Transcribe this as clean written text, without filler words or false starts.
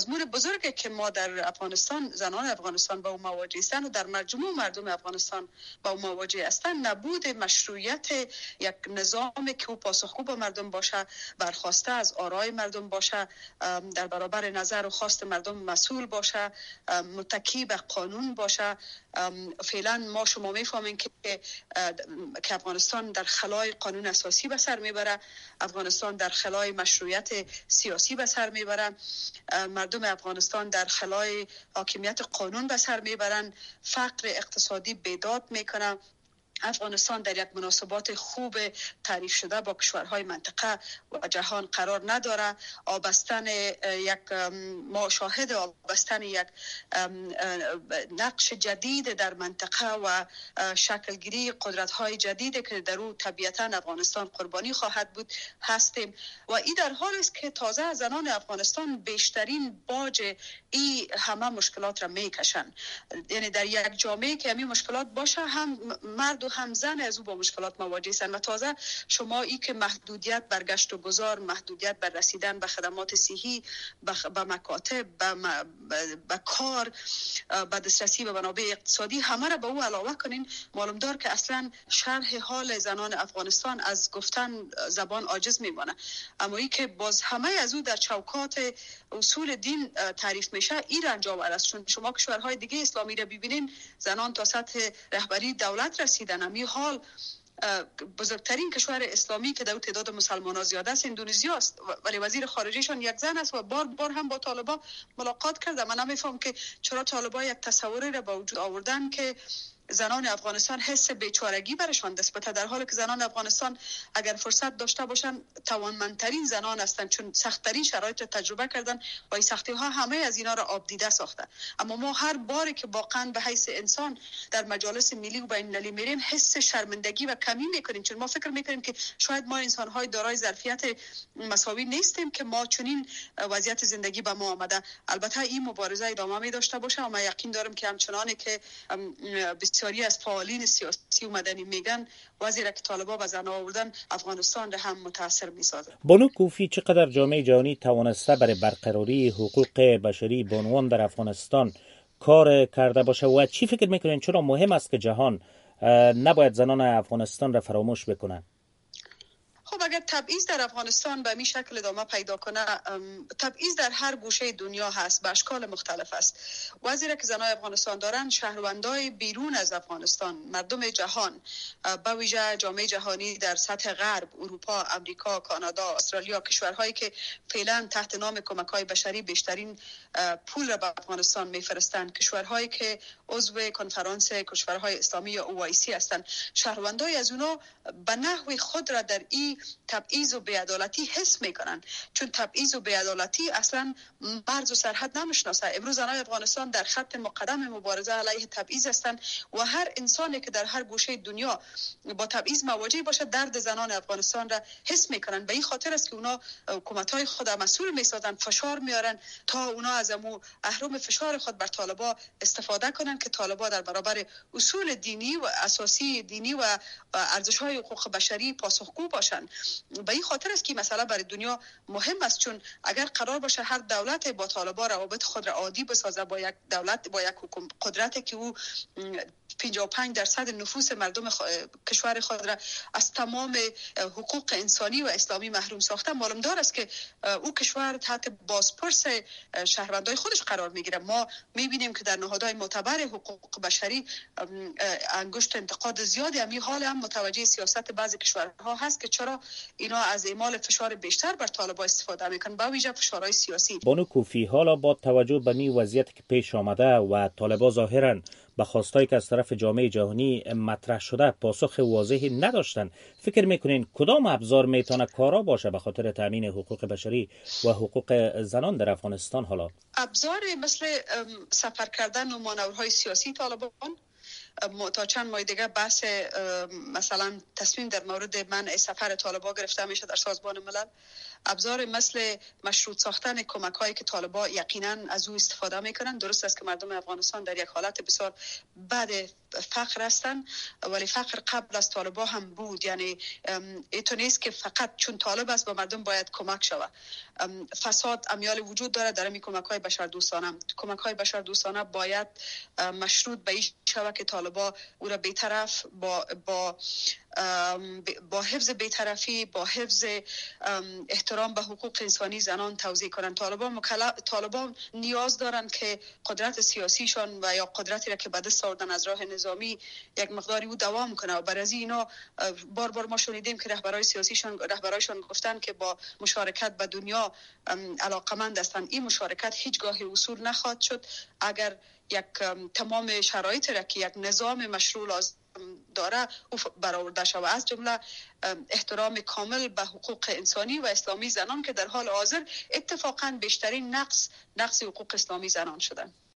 آزمون بزرگی که ما در افغانستان، زنان افغانستان با اون مواجه هستند و در مجموع مردم افغانستان با اون مواجه هستند، نبود مشروعیت یک نظامی که او پاسخگو به مردم باشه، برخواسته از آرای مردم باشه، در برابر نظر و خواست مردم مسئول باشه، متکی به قانون باشه. فعلا ما شما میفهمین که افغانستان در خلای قانون اساسی به سر میبره، افغانستان در خلای مشروعیت سیاسی به سر میبره، مردم افغانستان در خلای حاکمیت قانون به سر میبرن، فقر اقتصادی بیداد میکنه. افغانستان در یک مناسبات خوب تعریف شده با کشورهای منطقه و جهان قرار نداره. ما شاهد آبستن یک نقش جدید در منطقه و شکلگیری قدرت‌های جدیدی که در او طبیعتاً افغانستان قربانی خواهد بود هستیم و این در حال است که تازه زنان افغانستان بیشترین باج این همه مشکلات را میکشن. یعنی در یک جامعه که همین مشکلات باشه، هم مرد و هم زن از او با مشکلات مواجه هستند و تازه شما ای که محدودیت بر گشت و گذار، محدودیت بر رسیدن به خدمات صحی، به مکاتب، به کار، به دسترسی به منابع اقتصادی، همه را به او علاوه کنین، معلوم دار که اصلا شرح حال زنان افغانستان از گفتن زبان عاجز میمانه. اما ای که باز همه از او در چوکات اصول دین تعریف میشه، این رنج آور است. چون شما کشورهای دیگه اسلامی را ببینین، زنان تا سطح رهبری دولت رسیدن. امی حال بزرگترین کشور اسلامی که در تعداد مسلمانان زیاد است اندونزیا است، ولی وزیر خارجهشان یک زن است و بار هم با طالبان ملاقات کرده. من نمیفهم که چرا طالبان یک تصوری را به وجود آوردن که زنان افغانستان حس بیچارگی برشان دست بده، در حالی که زنان افغانستان اگر فرصت داشته باشن توانمندترین زنان هستند، چون سخت‌ترین شرایط را تجربه کردن و این سختی ها همه از اینا را آب دیده ساخته. اما ما هر باری که واقعا به حیث انسان در مجالس ملی و بین المللی میریم، حس شرمندگی و کمی میکنیم، چون ما فکر میکنیم که شاید ما انسان‌های دارای ظرفیت مساوی نیستیم که ما چنین وضعیت زندگی به ما آمده. البته این مبارزه ادامه می داشته باشه، اما یقین دارم که همچنانی که بسیاری از فعالین سیاسی و مدنی میگن وزیر که طالبان و زن آوردن افغانستان را هم متاثر میسازه. بانو کوفی، چقدر جامعه جهانی توانسته برای برقراری حقوق بشری به عنوان در افغانستان کار کرده باشه و چی فکر میکنین چرا مهم است که جهان نباید زنان افغانستان را فراموش بکنن؟ خب اگر تبعیض در افغانستان به این شکل ادامه پیدا کنه، تبعیض در هر گوشه دنیا هست، به اشکال مختلف است. وزیری که زنای افغانستان دارن، شهروندای بیرون از افغانستان، مردم جهان، به ویژه جامعه جهانی در سطح غرب، اروپا، امریکا، کانادا، استرالیا، کشورهایی که فعلا تحت نام کمک‌های بشری بیشترین پول را به افغانستان میفرستند، کشورهایی که عضو کنفرانس کشورهای اسلامی یا OIC هستند، شهروندای از اونا به نحو خود را در این تبعیض و بی‌عدالتی حس میکنن، چون تبعیض و بی‌عدالتی اصلا مرز و سرحد نمیشناسه. امروز زنان افغانستان در خط مقدم مبارزه علیه تبعیض هستند و هر انسانی که در هر گوشه دنیا با تبعیض مواجه باشه، درد زنان افغانستان را حس میکنن. به این خاطر است که اونا حکومت‌های خود مسئول میسازن، فشار میارن تا اونا از امو اهرم فشار خود بر طالبان استفاده کنن که طالبان در برابر اصول دینی و اساسی دینی و ارزش‌های حقوق بشری پاسخگو باشن. به این خاطر است که مسئله برای دنیا مهم است، چون اگر قرار باشه هر دولت با طالبان روابط خود را عادی بسازه، با یک دولت، با یک قدرتی که او 55% نفوس مردم کشور خود را از تمام حقوق انسانی و اسلامی محروم ساخته، معلوم دار است که او کشور تحت بازپرس شهروندای خودش قرار میگیره. ما میبینیم که در نهادهای معتبر حقوق بشری انگشت انتقاد زیادی امی حال هم متوجه سیاست بعضی کشورها هست که چرا اینا از اعمال فشار بیشتر بر طالبان استفاده میکنن، با ویژه فشارهای سیاسی. بانو کوفی، حالا با توجه به این وضعیت که پیش آمده و طالبان ظاهرا به خواستایی که از طرف جامعه جهانی مطرح شده پاسخ واضحی نداشتن، فکر میکنین کدام ابزار میتونه کارا باشه به خاطر تامین حقوق بشری و حقوق زنان در افغانستان؟ حالا ابزار مثل سفر کردن و مانورهای سیاسی طالبان، تا چند ماه دیگه بحث مثلا تصمیم در مورد منع سفر طالبان گرفته میشه در سازمان ملل. ابزار مثل مشروط ساختن کمک هایی که طالبان یقینا از او استفاده میکنن. درست است که مردم افغانستان در یک حالت بسیار بد فقر هستند، ولی فقر قبل از طالبان هم بود. یعنی اینطور نیست که فقط چون طالب است به مردم باید کمک شود. فساد امیال وجود داره در این کمک های بشردوستانه. کمک های بشردوستانه باید مشروط به این شود که طالبان او را بی‌طرف با حفظ بی‌طرفی، با حفظ احترام به حقوق انسانی زنان توزیع کنند. طالبان نیاز دارند که قدرت سیاسیشان و یا قدرتی را که به دست آوردن از راه نظامی یک مقداری او دوام کنه و برای اینا بار ما شنیدیم که رهبرایشان گفتن که با مشارکت به دنیا علاقمند هستند. این مشارکت هیچگاه اصول نخواهد شد اگر یک تمام شرایط را که یک نظام مشروع لازم داره او برآورده شود، از جمله احترام کامل به حقوق انسانی و اسلامی زنان که در حال حاضر اتفاقا بیشترین نقص حقوق اسلامی زنان شدن.